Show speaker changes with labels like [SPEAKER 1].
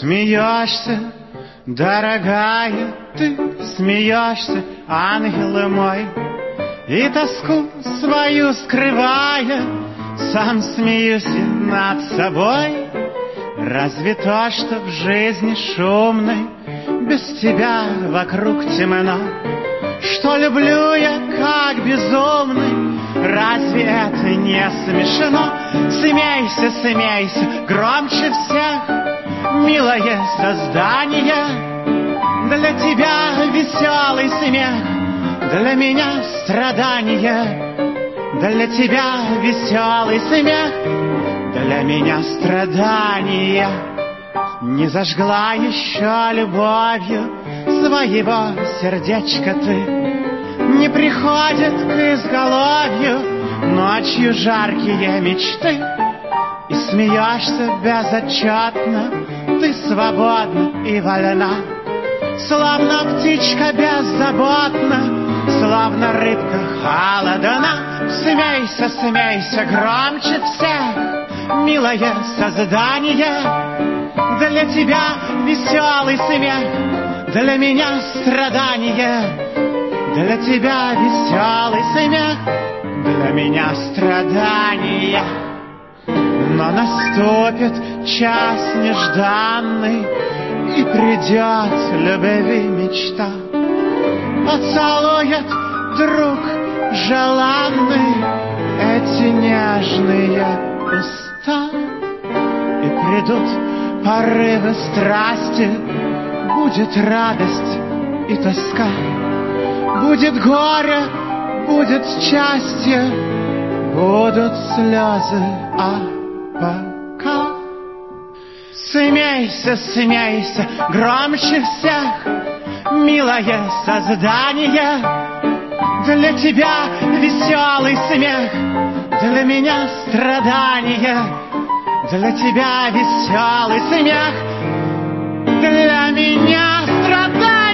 [SPEAKER 1] Смеешься, дорогая, ты смеешься, ангел мой, и тоску свою скрывая, сам смеюсь над собой. Разве то, что в жизни шумной без тебя вокруг темно, что люблю я как безумный, разве это не смешно? Смейся, смейся, громче всех, милое создание. Для тебя веселый смех, для меня страдания. Для тебя веселый смех, для меня страдания. Не зажгла еще любовью своего сердечка ты, не приходят к изголовью ночью жаркие мечты. И смеешься безотчетно, ты свободна и вольна, словно птичка беззаботна, словно рыбка холодна. Смейся, смейся, громче всех, милое создание. Для тебя веселый смех, для меня страдания. Для тебя веселый смех, для меня страдания. Но наступит час нежданный, и придет любви мечта, поцелует друг желанный эти нежные уста, и придут порывы страсти, будет радость и тоска, будет горе, будет счастье, будут слезы, а пока смейся, смейся, громче всех, милое создание. Для тебя веселый смех, для меня страдания. Для тебя веселый смех, для меня страдания.